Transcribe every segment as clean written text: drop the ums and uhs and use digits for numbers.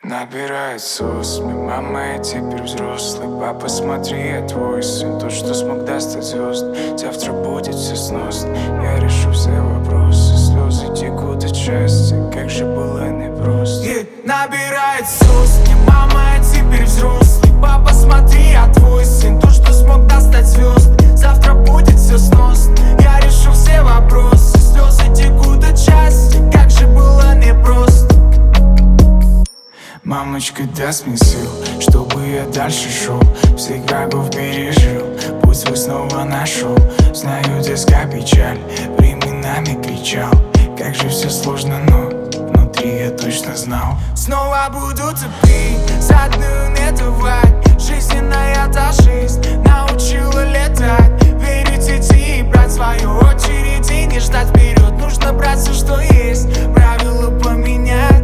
Набирает сосны, мама, я теперь взрослый. Папа, смотри, я твой сын, тот, что смог достать звезд. Завтра будет все сносно, я решу все вопросы. Слезы текут от счастья, как же было непросто. Набирает сосны, мама, я теперь взрослый. Папа, смотри, я твой сын, тот, что смог достать звезд. Завтра будет все сносно, я решу все вопросы. Слезы текут от счастья, как же было непросто. Мамочка, даст мне сил, чтобы я дальше шел. Всех врагов пережил, путь свой снова нашел. Знаю, детская печаль временами кричал. Как же все сложно, но внутри я точно знал. Снова буду тупить, задную не давать. Жизненная та жизнь научила летать. Верить, идти и брать свою очередь и не ждать вперед. Нужно брать все, что есть, правила поменять.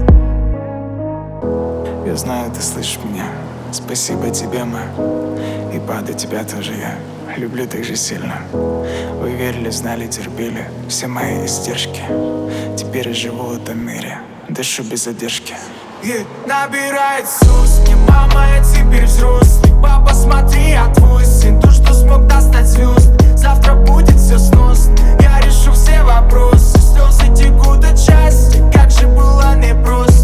Я знаю, ты слышишь меня. Спасибо тебе, ма. И пада тебя тоже я люблю так же сильно. Вы верили, знали, терпели все мои издержки. Теперь я живу в этом мире, дышу без задержки. Набирает сосны, мама, я теперь взрослый. Папа, смотри, я твой сын, тот, что смог достать звезд. Завтра будет все сносно, я решу все вопросы. Слезы текут от счастья, как же было непросто.